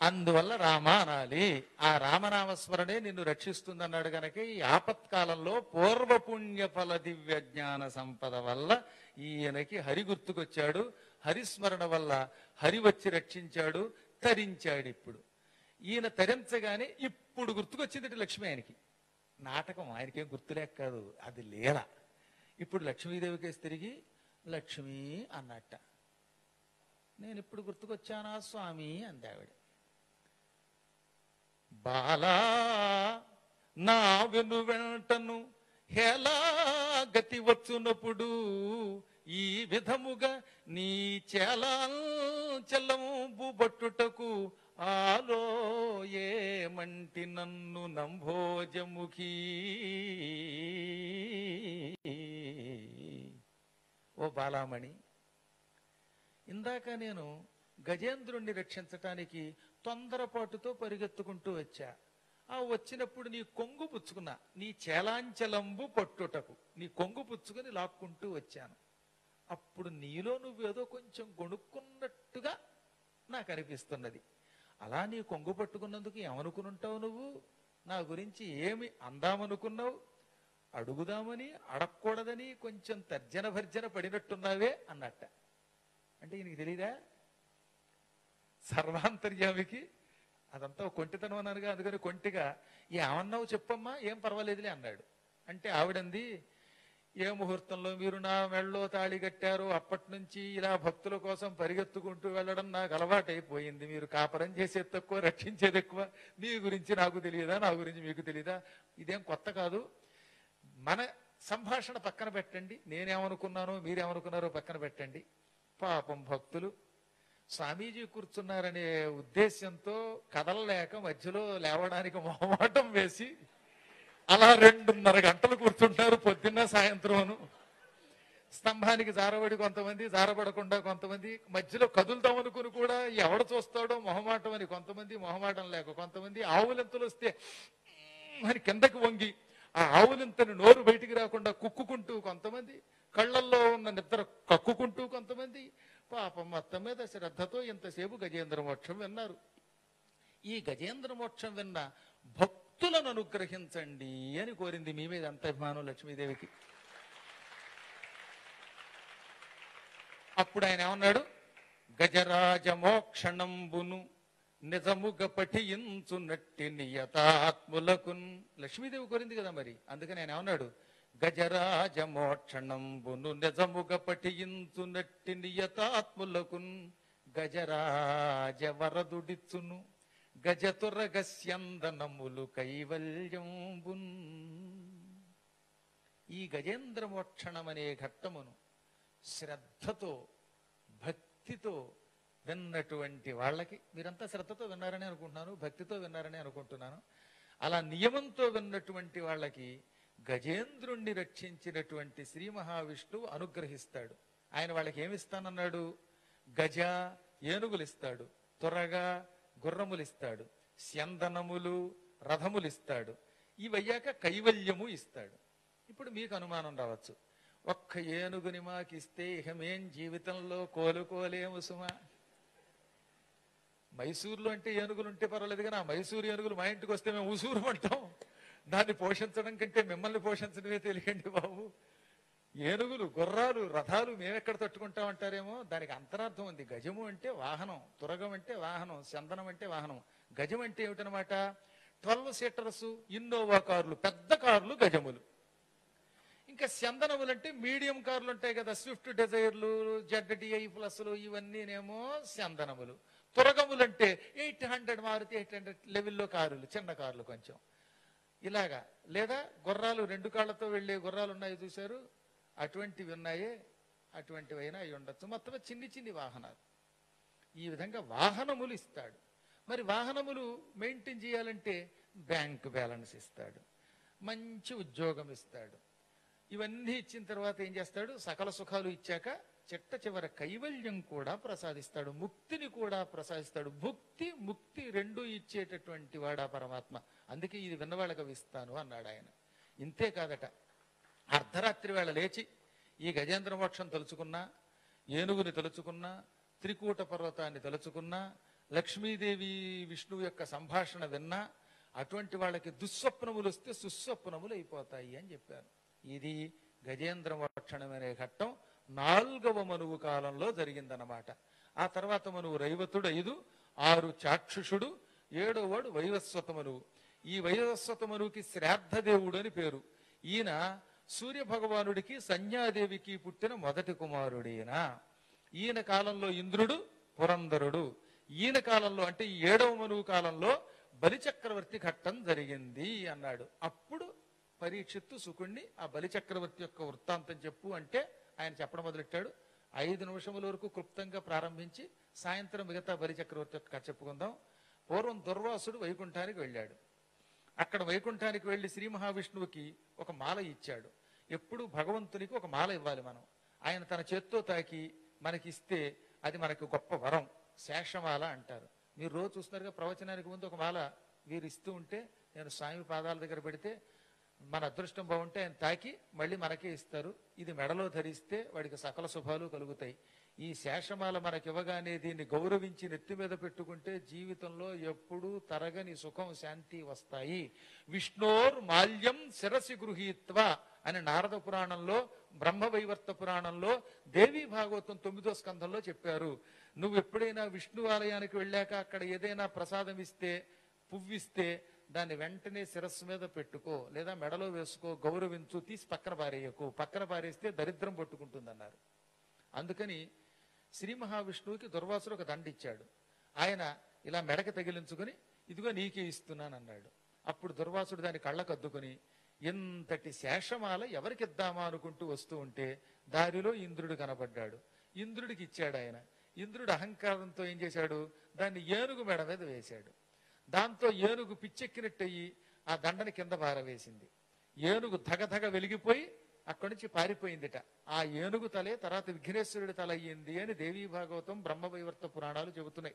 అందువల్ల రామ అనాలి. ఆ రామనామస్మరణే నిన్ను రక్షిస్తుందన్నాడు గనక ఈ ఆపత్కాలంలో పూర్వపుణ్య ఫల దివ్య జ్ఞాన సంపద వల్ల ఈయనకి హరి గుర్తుకొచ్చాడు. హరిస్మరణ వల్ల హరి వచ్చి రక్షించాడు, తరించాడు. ఇప్పుడు ఈయన తరించగానే ఇప్పుడు గుర్తుకొచ్చింది లక్ష్మి ఆయనకి. నాటకం ఆయనకేం గుర్తులేక కాదు, అది లీల. ఇప్పుడు లక్ష్మీదేవికేసి తిరిగి లక్ష్మి అన్నట్ట. నేను ఇప్పుడు గుర్తుకొచ్చానా స్వామి అందావిడ. బాలా నా వెను వెంటను హేలా గతి వచ్చునప్పుడు ఈ విధముగా నీ చెల్లంబు బట్టుటకు ఆలో ఏమంటి నన్ను నంభోజముఖీ. ఓ బాలామణి, ఇందాక నేను గజేంద్రుణ్ణి రక్షించటానికి తొందరపాటుతో పరిగెత్తుకుంటూ వచ్చా. ఆ వచ్చినప్పుడు నీ కొంగు పుచ్చుకున్నా, నీ చేలాంచలంబు పట్టుటకు నీ కొంగు పుచ్చుకుని లాక్కుంటూ వచ్చాను. అప్పుడు నీలో నువ్వేదో కొంచెం గొణుక్కున్నట్టుగా నాకు అనిపిస్తున్నది. అలా నీ కొంగు పట్టుకున్నందుకు ఏమనుకునుంటావు నువ్వు? నా గురించి ఏమి అందామనుకున్నావు? అడుగుదామని అడగకూడదని కొంచెం తర్జన భర్జన పడినట్టున్నావే అన్నట్ట. అంటే ఈయనకి తెలీదా? సర్వాంతర్యామికి అదంతా కొంటితనం అన్నారుగా, అందుకని కొంటిగా ఏమన్నావు చెప్పమ్మా, ఏం పర్వాలేదులే అన్నాడు. అంటే ఆవిడంది, ఏ ముహూర్తంలో మీరు నా మెళ్ళో తాళి కట్టారో అప్పటి నుంచి ఇలా భక్తుల కోసం పరిగెత్తుకుంటూ వెళ్ళడం నాకు అలవాటైపోయింది. మీరు కాపరం చేసేది తక్కువ, రక్షించేది ఎక్కువ. మీ గురించి నాకు తెలియదా, నా గురించి మీకు తెలియదా? ఇదేం కొత్త కాదు. మన సంభాషణ పక్కన పెట్టండి, నేనేమనుకున్నానో మీరేమనుకున్నారో పక్కన పెట్టండి. పాపం భక్తులు స్వామీజీ కూర్చున్నారనే ఉద్దేశంతో కదలలేక మధ్యలో లేవడానికి మొహమాటం వేసి అలా 2.5 గంటలు కూర్చుంటారు, పొద్దున్న సాయంత్రంను. స్తంభానికి జారబడి కొంతమంది, జారబడకుండా కొంతమంది, మధ్యలో కదులుదామనుకుని కూడా ఎవడు చూస్తాడో మొహమాటం అని కొంతమంది, మొహమాటం లేక కొంతమంది, ఆవులింతలు వస్తే అని కిందకి వంగి ఆ ఆవులింతని నోరు బయటికి రాకుండా కుక్కుకుంటూ కొంతమంది, కళ్ళల్లో ఉన్న నిద్ర కక్కుకుంటూ కొంతమంది. పాపం మొత్తం మీద శ్రద్ధతో ఇంతసేపు గజేంద్ర మోక్షం విన్నారు. ఈ గజేంద్ర మోక్షం విన్న భక్తులను అనుగ్రహించండి అని కోరింది. మీ మీద అంత అభిమానం లక్ష్మీదేవికి. అప్పుడు ఆయన ఏమన్నాడు? గజరాజ మోక్షణంబును నిజముగ పఠించునట్టి నియతాత్ములకున్. లక్ష్మీదేవి కోరింది కదా మరి, అందుకని ఆయన ఏమన్నాడు? గజరాజ మోక్షణంబును నిజముగ పఠించునట్టి నియతాత్ములకున్ గజరాజ వరదుడిచ్చును గజతురగస్యందనములు కైవల్యంబున్. ఈ గజేంద్ర మోక్షణమనే ఘట్టమును శ్రద్ధతో భక్తితో విన్నటువంటి వాళ్ళకి, మీరంతా శ్రద్ధతో విన్నారని అనుకుంటున్నాను, భక్తితో విన్నారని అనుకుంటున్నాను. అలా నియమంతో విన్నటువంటి వాళ్ళకి గజేంద్రుణ్ణి రక్షించినటువంటి శ్రీ మహావిష్ణువు అనుగ్రహిస్తాడు. ఆయన వాళ్ళకి ఏమిస్తానన్నాడు? గజ ఏనుగులు ఇస్తాడు, త్వరగా గుర్రములు ఇస్తాడు, స్యందనములు రథములు ఇస్తాడు. ఇవయ్యాక కైవల్యము ఇస్తాడు. ఇప్పుడు మీకు అనుమానం రావచ్చు, ఒక్క ఏనుగుని మాకిస్తే ఇక మేం జీవితంలో కోలుకోలేము సుమా. మైసూరులో అంటే ఏనుగులు ఉంటే పర్వాలేదు, కానీ ఆ మైసూరు ఏనుగులు మా ఇంటికి వస్తే మేము ఉసూరు అంటాం. దాన్ని పోషించడం కంటే మిమ్మల్ని పోషించడమే తెలియండి బాబు. ఏనుగులు, గుర్రాలు, రథాలు మేమెక్కడ తట్టుకుంటామంటారేమో. దానికి అంతరార్థం ఉంది. గజము అంటే వాహనం, తురగం అంటే వాహనం, చందనం అంటే వాహనం. గజం అంటే ఏమిటనమాట? 12 సీటర్స్ ఇన్నోవా కార్లు, పెద్ద కార్లు గజములు. ఇంకా చందనములు అంటే మీడియం కార్లు ఉంటాయి కదా, స్విఫ్ట్ డిజైర్లు, ZDI ప్లస్లు, ఇవన్నీనేమో చందనములు. తురగములు అంటే 800 మారుతి 800 లెవెల్లో కారులు, చిన్న కార్లు కొంచెం ఇలాగా. లేదా గుర్రాలు, 2 కాళ్లతో వెళ్లే గుర్రాలు ఉన్నాయి చూశారు, అటువంటివి ఉన్నాయే, అటువంటివైనా అవి ఉండొచ్చు. మొత్తం చిన్ని చిన్ని వాహనాలు. ఈ విధంగా వాహనములు ఇస్తాడు. మరి వాహనములు మెయింటైన్ చేయాలంటే బ్యాంక్ బ్యాలెన్స్ ఇస్తాడు, మంచి ఉద్యోగం ఇస్తాడు. ఇవన్నీ ఇచ్చిన తర్వాత ఏం చేస్తాడు? సకల సుఖాలు ఇచ్చాక చిట్ట చివర కైవల్యం కూడా ప్రసాదిస్తాడు, ముక్తిని కూడా ప్రసాదిస్తాడు. భుక్తి ముక్తి రెండూ ఇచ్చేటటువంటి వాడా పరమాత్మ. అందుకే ఇది విన్నవాళ్ళకి ఇస్తాను అన్నాడు ఆయన. ఇంతే కాదట, అర్ధరాత్రి వేళ లేచి ఈ గజేంద్ర మోక్షం తలుచుకున్నా, ఏనుగుని తలుచుకున్నా, త్రికూట పర్వతాన్ని తలుచుకున్నా, లక్ష్మీదేవి విష్ణువు యొక్క సంభాషణ విన్నా అటువంటి వాళ్ళకి దుస్వప్నములు వస్తే సుస్వప్నములు అయిపోతాయి అని చెప్పారు. ఇది గజేంద్ర మోక్షణం అనే ఘట్టం 4వ మనువు కాలంలో జరిగిందన్నమాట. ఆ తర్వాత మనువు రైవతుడు 5, 6 చాక్షుషుడు, 7వ వాడు వైవస్వత మనువు. ఈ వైవస్వత మనువుకి శ్రాద్ధదేవుడు అని పేరు. ఈయన సూర్య భగవానుడికి సంజ్ఞాదేవికి పుట్టిన మొదటి కుమారుడీయన. ఈయన కాలంలో ఇంద్రుడు పురంధరుడు. ఈయన కాలంలో అంటే ఈ 7వ మనువు కాలంలో బలిచక్రవర్తి ఘట్టం జరిగింది అన్నాడు. అప్పుడు పరీక్షిత్తు శుకుణ్ణి ఆ బలిచక్రవర్తి యొక్క వృత్తాంతం చెప్పు అంటే ఆయన చెప్పడం మొదలెట్టాడు. 5 నిమిషముల వరకు క్లుప్తంగా ప్రారంభించి సాయంత్రం మిగతా బలిచక్రవర్తి యొక్క కథ చెప్పుకుందాం. పూర్వం దుర్వాసుడు వైకుంఠానికి వెళ్ళాడు. అక్కడ వైకుంఠానికి వెళ్లి శ్రీ మహావిష్ణువుకి ఒక మాల ఇచ్చాడు. ఎప్పుడు భగవంతునికి ఒక మాల ఇవ్వాలి మనం. ఆయన తన చేత్తో తాకి మనకిస్తే అది మనకు గొప్ప వరం, శేషమాల అంటారు. మీరు రోజు చూస్తున్నారుగా, ప్రవచనానికి ముందు ఒక మాల వీరు ఇస్తూ ఉంటే నేను స్వామి పాదాల దగ్గర పెడితే మన అదృష్టం బాగుంటే ఆయన తాకి మళ్ళీ మనకే ఇస్తారు. ఇది మెడలో ధరిస్తే వాడికి సకల శుభాలు కలుగుతాయి. ఈ శేషమాల మనకివ్వగానే దీన్ని గౌరవించి నెత్తి మీద పెట్టుకుంటే జీవితంలో ఎప్పుడూ తరగని సుఖం శాంతి వస్తాయి. విష్ణోర్ మాల్యం శిరసి గృహీత్వ అని నారద పురాణంలో, బ్రహ్మవైవర్త పురాణంలో, దేవీ భాగవతం 9వ స్కంధంలో చెప్పారు. నువ్వు ఎప్పుడైనా విష్ణు ఆలయానికి వెళ్ళాక అక్కడ ఏదైనా ప్రసాదం ఇస్తే, పువ్విస్తే దాన్ని వెంటనే శిరస్సు మీద పెట్టుకో, లేదా మెడలో వేసుకో, గౌరవించు, తీసి పక్కన పారేయకు. పక్కన పారేస్తే దరిద్రం పట్టుకుంటుందన్నారు. అందుకని శ్రీ మహావిష్ణువుకి దుర్వాసుడు ఒక దండ ఇచ్చాడు. ఆయన ఇలా మెడకి తగిలించుకుని ఇదిగో నీకే ఇస్తున్నాను అన్నాడు. అప్పుడు దుర్వాసుడు దాని కళ్ళకు అద్దుకుని ఇంతటి శేషమాల ఎవరికి ఇద్దామా అనుకుంటూ వస్తూ ఉంటే దారిలో ఇంద్రుడు కనబడ్డాడు. ఇంద్రుడికి ఇచ్చాడు ఆయన. ఇంద్రుడు అహంకారంతో ఏం చేశాడు, దాన్ని ఏనుగు మెడ మీద వేశాడు. దాంతో ఏనుగు పిచ్చెక్కినట్టయి ఆ దండని కింద పారవేసింది. ఏనుగు ధగధగ వెలిగిపోయి అక్కడి నుంచి పారిపోయిందిట. ఆ ఏనుగు తలే తర్వాత విఘ్నేశ్వరుడి తల అయ్యింది అని దేవీ భాగవతం, బ్రహ్మవైవర్త పురాణాలు చెబుతున్నాయి.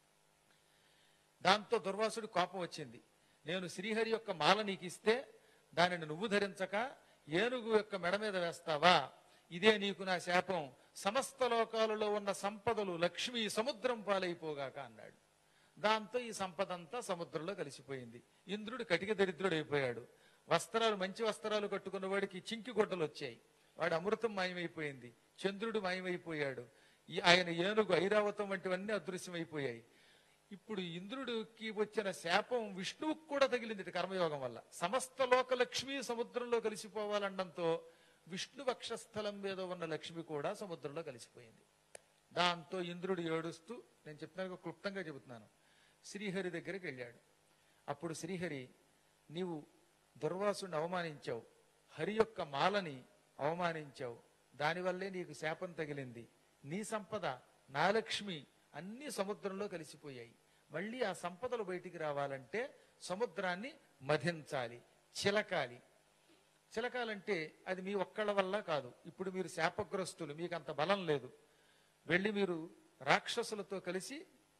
దాంతో దుర్వాసుడు కోపం వచ్చింది. నేను శ్రీహరి యొక్క మాల నీకు ఇస్తే దానిని నువ్వు ధరించక ఏనుగు యొక్క మెడ మీద వేస్తావా? ఇదే నీకు నా శాపం. సమస్త లోకాలలో ఉన్న సంపదలు లక్ష్మి సముద్రం పాలైపోగాక అన్నాడు. దాంతో ఈ సంపదంతా సముద్రంలో కలిసిపోయింది. ఇంద్రుడు కటిక దరిద్రుడు అయిపోయాడు. వస్త్రాలు, మంచి వస్త్రాలు కట్టుకున్న వాడికి చింకి గుడ్డలు వచ్చాయి. వాడు అమృతం మాయమైపోయింది. చంద్రుడు మాయమైపోయాడు. ఆయన ఏనుగు, ఐరావతం వంటివన్నీ అదృశ్యమైపోయాయి. ఇప్పుడు ఇంద్రుడికి వచ్చిన శాపం విష్ణువుకు కూడా తగిలింది కర్మయోగం వల్ల. సమస్త లోక లక్ష్మి సముద్రంలో కలిసిపోవాలనడంతో విష్ణు వక్షస్థలం మీద ఉన్న లక్ష్మి కూడా సముద్రంలో కలిసిపోయింది. దాంతో ఇంద్రుడు ఏడుస్తూ, నేను చెప్తున్నాను క్లుప్తంగా చెబుతున్నాను, శ్రీహరి దగ్గరికి వెళ్ళాడు. అప్పుడు శ్రీహరి, నీవు దుర్వాసుని అవమానించావు, హరి యొక్క మాలని అవమానించావు, దానివల్లే నీకు శాపం తగిలింది. నీ సంపద, నా లక్ష్మి అన్ని సముద్రంలో కలిసిపోయాయి. మళ్ళీ ఆ సంపదలు బయటికి రావాలంటే సముద్రాన్ని మధించాలి, చిలకాలి. చిలకాలంటే అది మీ ఒక్కళ్ళ వల్ల కాదు. ఇప్పుడు మీరు శాపగ్రస్తులు, మీకు అంత బలం లేదు. వెళ్ళి మీరు రాక్షసులతో కలిసి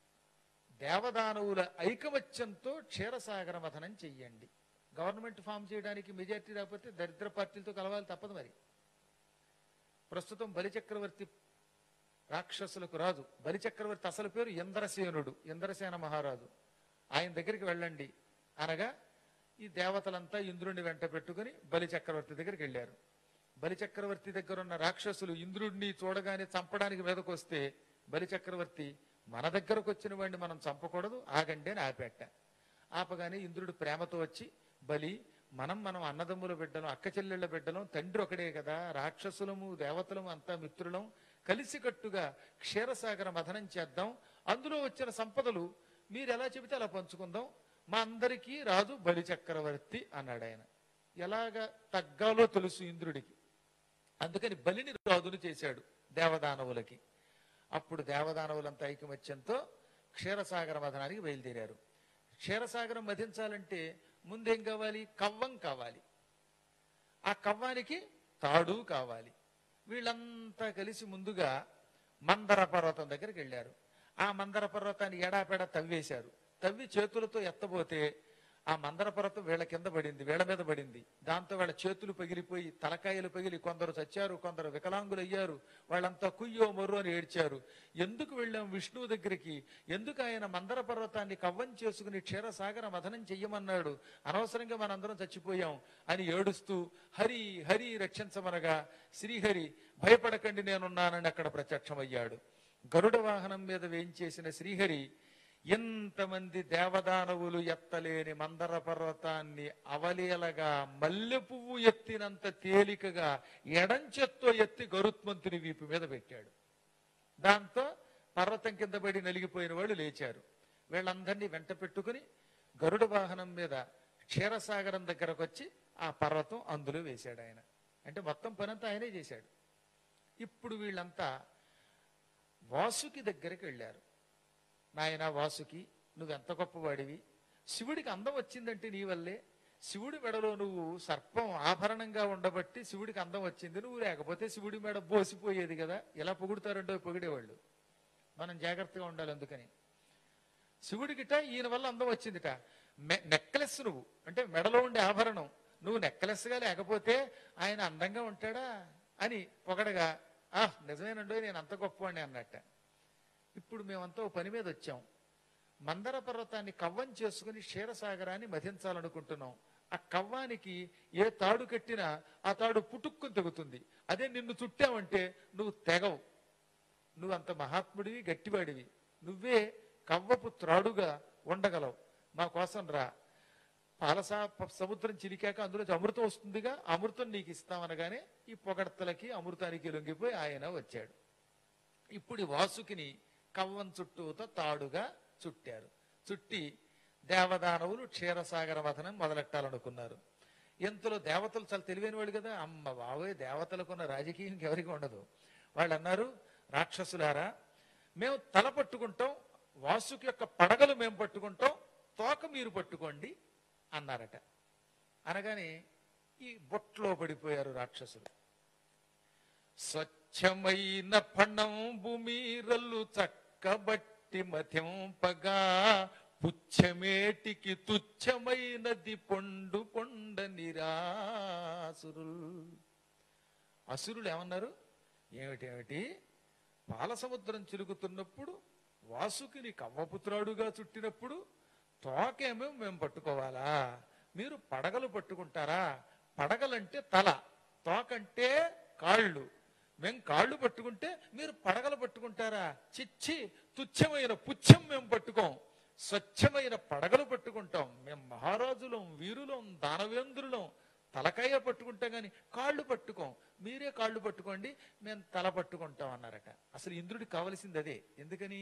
దేవదానవుల ఐకమత్యంతో క్షీరసాగర మథనం చెయ్యండి. గవర్నమెంట్ ఫామ్ చేయడానికి మెజార్టీ రాకపోతే దరిద్ర పార్టీలతో కలవాలి, తప్పదు. మరి ప్రస్తుతం బలిచక్రవర్తి రాక్షసులకు రాజు. బలిచక్రవర్తి అసలు పేరు ఇంద్రసేనుడు, ఇంద్రసేన మహారాజు. ఆయన దగ్గరికి వెళ్ళండి అనగా ఈ దేవతలంతా ఇంద్రుడిని వెంట పెట్టుకుని బలిచక్రవర్తి దగ్గరికి వెళ్ళారు. బలిచక్రవర్తి దగ్గర ఉన్న రాక్షసులు ఇంద్రుడిని చూడగానే చంపడానికి మీదకు వస్తే బలిచక్రవర్తి, మన దగ్గరకు వచ్చిన వాడిని మనం చంపకూడదు, ఆగండి అని ఆపేట. ఆపగానే ఇంద్రుడు ప్రేమతో వచ్చి, బలి, మనం అన్నదమ్ముల బిడ్డలం, అక్క చెల్లెళ్ల బిడ్డలం, తండ్రి ఒకడే కదా, రాక్షసులము దేవతలము అంతా మిత్రులం, కలిసికట్టుగా క్షీరసాగర మథనం చేద్దాం, అందులో వచ్చిన సంపదలు మీరు ఎలా చెబితే అలా పంచుకుందాం, మా అందరికీ రాజు బలిచక్రవర్తి అన్నాడు ఆయన. ఎలాగా తగ్గాలో తెలుసు ఇంద్రుడికి. అందుకని బలిని రాజును చేశాడు దేవదానవులకి. అప్పుడు దేవదానవులంతా ఐకమత్యంతో క్షీరసాగర మథనానికి బయలుదేరారు. క్షీరసాగరం మధించాలంటే ముందేం కావాలి? కవ్వం కావాలి. ఆ కవ్వానికి తాడు కావాలి. వీళ్ళంతా కలిసి ముందుగా మందర పర్వతం దగ్గరికి వెళ్ళారు. ఆ మందర పర్వతాన్ని ఎడాపెడా తవ్వేశారు. తవ్వి చేతులతో ఎత్తబోతే ఆ మందర పర్వతం వీళ్ళ కింద పడింది, వీళ్ళ మీద పడింది. దాంతో వాళ్ళ చేతులు పగిలిపోయి తలకాయలు పగిలి కొందరు చచ్చారు, కొందరు వికలాంగులు అయ్యారు. వాళ్ళంతా కుయ్యో మొర్రో అని ఏడ్చారు. ఎందుకు వెళ్ళాం విష్ణువు దగ్గరికి, ఎందుకు ఆయన మందర పర్వతాన్ని కవ్వం చేసుకుని క్షీరసాగర మథనం చెయ్యమన్నాడు, అనవసరంగా మనందరం చచ్చిపోయాం అని ఏడుస్తూ హరి హరి రక్షించమనగా శ్రీహరి భయపడకండి నేనున్నానని అక్కడ ప్రత్యక్షమయ్యాడు. గరుడ వాహనం మీద వేయించేసిన శ్రీహరి ఎంతమంది దేవదానవులు ఎత్తలేని మందర పర్వతాన్ని అవలీలగా మల్లె పువ్వు ఎత్తినంత తేలికగా ఎడంచెత్తో ఎత్తి గరుత్మంతుని వీపు మీద పెట్టాడు. దాంతో పర్వతం కింద పడి నలిగిపోయిన వాళ్ళు లేచారు. వీళ్ళందరినీ వెంట పెట్టుకుని గరుడ వాహనం మీద క్షీరసాగరం దగ్గరకు వచ్చి ఆ పర్వతం అందులో వేశాడు ఆయన. అంటే మొత్తం పనంతా ఆయనే చేశాడు. ఇప్పుడు వీళ్ళంతా వాసుకి దగ్గరికి వెళ్ళారు. నాయన వాసుకి, నువ్వెంత గొప్పవాడివి, శివుడికి అందం వచ్చిందంటే నీ వల్లే. శివుడి మెడలో నువ్వు సర్పం ఆభరణంగా ఉండబట్టి శివుడికి అందం వచ్చింది, నువ్వు లేకపోతే శివుడి మెడ బోసిపోయేది కదా. ఎలా పొగుడుతారంటో పొగిడేవాళ్ళు. మనం జాగ్రత్తగా ఉండాలి. అందుకని శివుడికిట ఈయన వల్ల అందం వచ్చిందిట. నెక్లెస్ నువ్వు అంటే మెడలో ఉండే ఆభరణం, నువ్వు నెక్లెస్గా లేకపోతే ఆయన అందంగా ఉంటాడా అని పొగడగా, నిజమేనండో నేను అంత గొప్పవాడిని అన్నట్ట. ఇప్పుడు మేమంతా ఓ పని మీద వచ్చాం. మందర పర్వతాన్ని కవ్వం చేసుకుని క్షీరసాగరాన్ని మధించాలనుకుంటున్నాం. ఆ కవ్వానికి ఏ తాడు కట్టినా ఆ తాడు పుట్టుక్కుని తెగుతుంది. అదే నిన్ను చుట్టావంటే నువ్వు తెగవు. నువ్వు అంత మహాత్ముడివి, గట్టివాడివి, నువ్వే కవ్వపు త్రాడుగా ఉండగలవు. మా కోసం రా. పాలసా సముద్రం చిరికాక అందులో అమృతం వస్తుందిగా, అమృతం నీకు ఇస్తామనగానే ఈ పొగడ్తలకి అమృతానికి లొంగిపోయి ఆయన వచ్చాడు. ఇప్పుడు వాసుకిని కవ్వం చుట్టూతో తాడుగా చుట్టారు. చుట్టి దేవదానవులు క్షీరసాగర మథనం మొదలెట్టాలనుకున్నారు. ఎంతలో దేవతలు చాలా తెలివైన వాళ్ళు కదా, అమ్మ బావోయ్ దేవతలకున్న రాజకీయం ఎవరికి ఉండదు. వాళ్ళు అన్నారు, రాక్షసులారా మేము తల పట్టుకుంటాం, వాసుకి యొక్క పడగలు మేము పట్టుకుంటాం, తోక మీరు పట్టుకోండి అన్నారట. అనగానే ఈ బొట్లో పడిపోయారు రాక్షసులు. స్వచ్ఛమైన ఫణంబు మీరల్లు చక్కబట్టి మథింపగా పుచ్చమేటికి తుచ్చమైనది పొండు పొండ నిరాసురుల్. అసురులు ఏమన్నారు, ఏమిటేమిటి పాలసముద్రం చిలుకుతున్నప్పుడు వాసుకిని కవ్వపుత్రాడుగా చుట్టినప్పుడు తోకేమో మేము పట్టుకోవాలా, మీరు పడగలు పట్టుకుంటారా? పడగలంటే తల, తోకంటే కాళ్ళు. మేము కాళ్ళు పట్టుకుంటే మీరు పడగలు పట్టుకుంటారా? చిచ్చి, తుచ్చమైన పుచ్చం మేము పట్టుకోం, స్వచ్ఛమైన పడగలు పట్టుకుంటాం. మేము మహారాజులం, వీరులం, దానవేంద్రులం, తలకాయ పట్టుకుంటాం గాని కాళ్ళు పట్టుకోం. మీరే కాళ్ళు పట్టుకోండి, మేము తల పట్టుకుంటాం అన్నారట. అసలు ఇంద్రుడికి కావలసింది అదే. ఎందుకని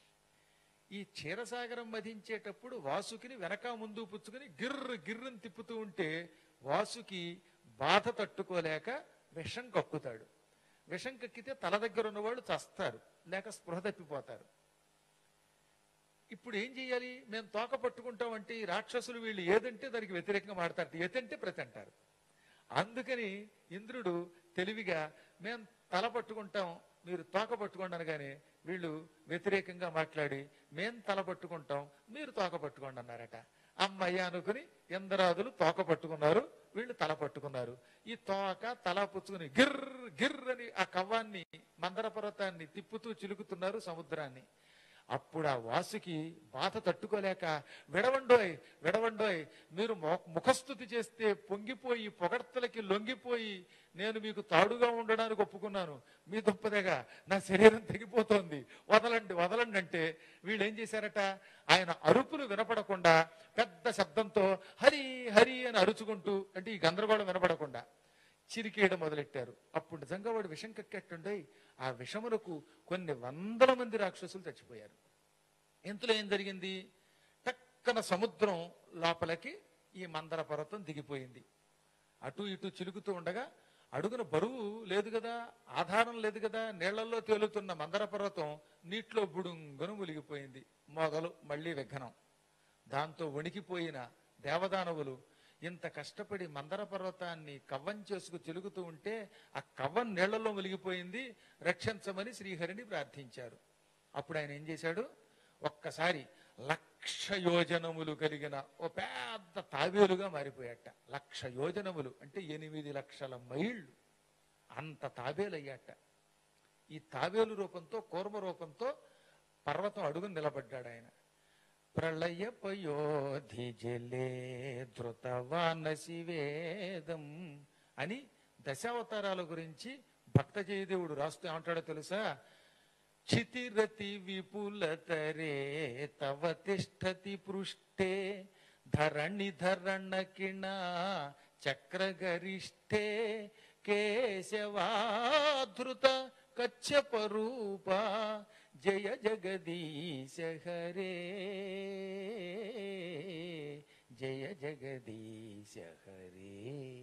ఈ క్షీరసాగరం మధించేటప్పుడు వాసుకిని వెనక ముందు పుచ్చుకుని గిర్రు గిర్రుని తిప్పుతూ ఉంటే వాసుకి బాధ తట్టుకోలేక విషం కక్కుతాడు. విషం కక్కితే తల దగ్గర ఉన్నవాళ్ళు చస్తారు, లేక స్పృహ తప్పిపోతారు. ఇప్పుడు ఏం చెయ్యాలి? మేము తోక పట్టుకుంటామంటే ఈ రాక్షసులు వీళ్ళు ఏదంటే దానికి వ్యతిరేకంగా మాడతారు, ఏదంటే ప్రతి అంటారు. అందుకని ఇంద్రుడు తెలివిగా మేము తల పట్టుకుంటాం, మీరు తోక పట్టుకోండి అనగానే వీళ్ళు వ్యతిరేకంగా మాట్లాడి మేం తల పట్టుకుంటాం, మీరు తోక పట్టుకోండి అన్నారట. అమ్మయ్య అనుకుని ఇంద్రాదులు తోక పట్టుకున్నారు, వీళ్ళు తల పట్టుకున్నారు. ఈ తోక తల పుచ్చుకుని గిర్ గిర్ అని ఆ కవ్వాన్ని మందర పర్వతాన్ని తిప్పుతూ చిలుకుతున్నారు సముద్రాన్ని. అప్పుడు ఆ వాసుకి బాధ తట్టుకోలేక విడవండోయ్ విడవండోయ్, మీరు ముఖస్థుతి చేస్తే పొంగిపోయి పొగడ్తలకి లొంగిపోయి నేను మీకు తాడుగా ఉండడానికి ఒప్పుకున్నాను, మీ దుంపదేగా నా శరీరం తెగిపోతోంది, వదలండి వదలండి అంటే వీళ్ళు ఏం చేశారట, ఆయన అరుపులు వినపడకుండా పెద్ద శబ్దంతో హరి హరి అని అరుచుకుంటూ, అంటే ఈ గందరగోళం వినపడకుండా చిరికేయడం మొదలెట్టారు. అప్పుడు నిజంగా వాడు విషం కక్కెట్టుండయి ఆ విషములకు కొన్ని వందల మంది రాక్షసులు చచ్చిపోయారు. ఇంతలో ఏం జరిగింది, టక్కన సముద్రం లోపలికి ఈ మందర పర్వతం దిగిపోయింది. అటు ఇటు చిలుకుతూ ఉండగా అడుగున బరువు లేదు కదా, ఆధారం లేదు కదా, నీళ్లలో తేలుతున్న మందర పర్వతం నీటిలో బుడుంగను మునిగిపోయింది. మొదలు మళ్లీ విఘ్నం. దాంతో వణికిపోయిన దేవదానవులు ఇంత కష్టపడి మందర పర్వతాన్ని కవ్వం చేసుకు తిరుగుతూ ఉంటే ఆ కవ్వం నీళ్లలో మునిగిపోయింది, రక్షించమని శ్రీహరిని ప్రార్థించారు. అప్పుడు ఆయన ఏం చేశాడు, ఒక్కసారి 1,00,000 1,00,000 యోజనములు కలిగిన ఓ పెద్ద తాబేలుగా మారిపోయాట. 1,00,000 యోజనములు అంటే 8,00,000 మైళ్ళు. అంత తాబేలు అయ్యాట. ఈ తాబేలు రూపంతో, కూర్మ రూపంతో పర్వతం అడుగుని నిలబడ్డాడు ఆయన. ప్రళయ పయోధి జలే ధృతవానసి వేదం అని దశావతారాల గురించి భక్త జయదేవుడు రాస్తూ ఏమంటాడో తెలుసా? క్షితిరతి విపులతరే తవ తిష్టతి పృష్ఠే ధరణి ధరణకిణ చక్రగరిష్ఠే కేశవాధృత కచ్చపరూప జయ జగదీశ హరే జయ జగదీశ హరే.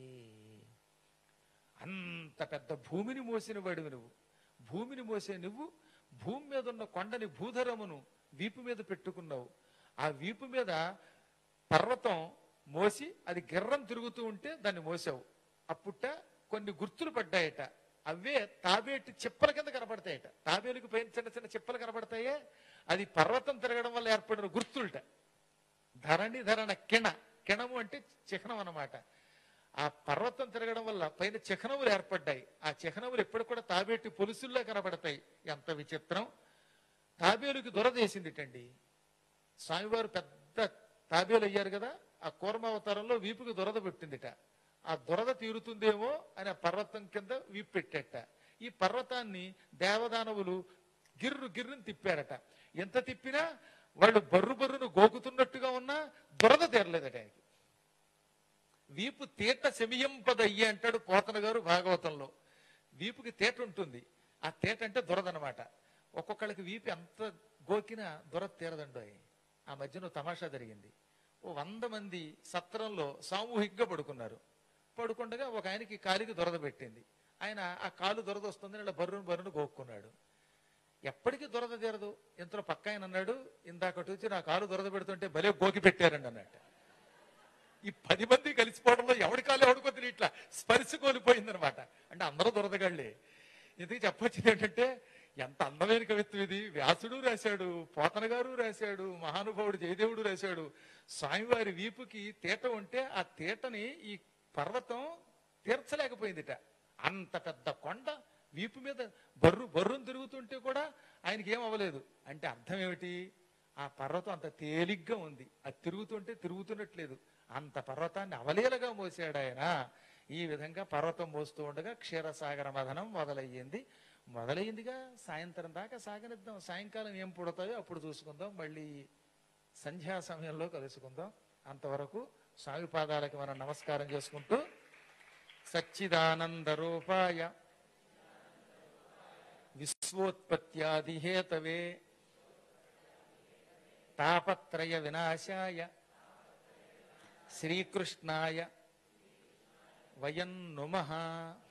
అంత పెద్ద భూమిని మోసిన వాడివి నువ్వు. భూమిని మోసే నువ్వు భూమి మీద ఉన్న కొండని, భూధరమును వీపు మీద పెట్టుకున్నావు. ఆ వీపు మీద పర్వతం మోసి అది గిర్రం తిరుగుతూ ఉంటే దాన్ని మోసావు. అప్పుట కొన్ని గుర్తులు పడ్డాయట. అవే తాబేటి చిప్పల కింద కనబడతాయట. తాబేలుకి పైన చిన్న చిన్న చిప్పలు కనబడతాయే, అది పర్వతం తిరగడం వల్ల ఏర్పడిన గుర్తులుట. ధరణి ధరణ కిణము అంటే చిహ్నం అన్నమాట. ఆ పర్వతం తిరగడం వల్ల పైన చిహ్నములు ఏర్పడ్డాయి. ఆ చిహ్నములు ఎప్పుడు కూడా తాబేటి పొలుసుల్లో కనబడతాయి. ఎంత విచిత్రం! తాబేలుకి దురదేసిందిటండి. స్వామివారు పెద్ద తాబేలు అయ్యారు కదా, ఆ కూర్మావతారంలో వీపుకి దురద పెట్టిందిట. ఆ దురద తీరుతుందేమో అని ఆ పర్వతం కింద వీపు పెట్టేట. ఈ పర్వతాన్ని దేవదానవులు గిర్రుని తిప్పారట. ఎంత తిప్పినా వాళ్ళు బర్రును గోకుతున్నట్టుగా ఉన్నా దురద తీరలేదట ఆయనకి. వీపు తీట శమియంపదయ్యే అంటాడు పోతన గారు భాగవతంలో. వీపుకి తీట ఉంటుంది. ఆ తీట అంటే దురదనమాట. ఒక్కొక్కళ్ళకి వీపు ఎంత గోకినా దురద తీరదండో. ఆ మధ్యన తమాషా జరిగింది. ఓ 100 మంది సత్రంలో సామూహికంగా పడుకున్నారు. పడుకుండగా ఒక ఆయనకి కాలికి దురద పెట్టింది. ఆయన ఆ కాలు దురద వస్తుందని ఇలా బర్రును గోక్కున్నాడు. ఎప్పటికీ దురద తీరదు. ఇంతలో పక్క ఆయన అన్నాడు, ఇందాకటి వచ్చి నా కాలు దురద పెడుతుంటే భలే గోకి పెట్టారండి అన్నట్టు. ఈ 10 మంది కలిసిపోవడంలో ఎవడి కాలు ఎవడికో ఇట్లా స్పర్శ కోల్పోయిందనమాట. అంటే అందరూ దురదగాళ్లే. ఇందుకు చెప్పొచ్చింది ఏంటంటే, ఎంత అందమైన కవిత్వం ఇది. వ్యాసుడు రాశాడు, పోతన గారు రాశాడు, మహానుభావుడు జయదేవుడు రాశాడు. స్వామివారి వీపుకి తీట ఉంటే ఆ తీటని ఈ పర్వతం తీర్చలేకపోయిందిట. అంత పెద్ద కొండ వీపు మీద బర్రును తిరుగుతుంటే కూడా ఆయనకి ఏం అవ్వలేదు. అంటే అర్థం ఏమిటి? ఆ పర్వతం అంత తేలిగ్గా ఉంది. అది తిరుగుతుంటే తిరుగుతున్నట్లేదు. అంత పర్వతాన్ని అవలీలగా మోసాడు ఆయన. ఈ విధంగా పర్వతం మోస్తూ ఉండగా క్షీరసాగర మథనం మొదలైందిగా. సాయంత్రం దాకా సాగనిద్దాం. సాయంకాలం ఏం పుడతాయో అప్పుడు చూసుకుందాం. మళ్ళీ సంధ్యా సమయంలో కలుసుకుందాం. అంతవరకు స్వామి పాదాలకి మనం నమస్కారం చేసుకుంటూ, సచ్చిదానంద రూపాయ విశ్వోత్పత్యాదిహేతవే తాపత్రయ వినాశాయ శ్రీకృష్ణాయ వయం నుమః.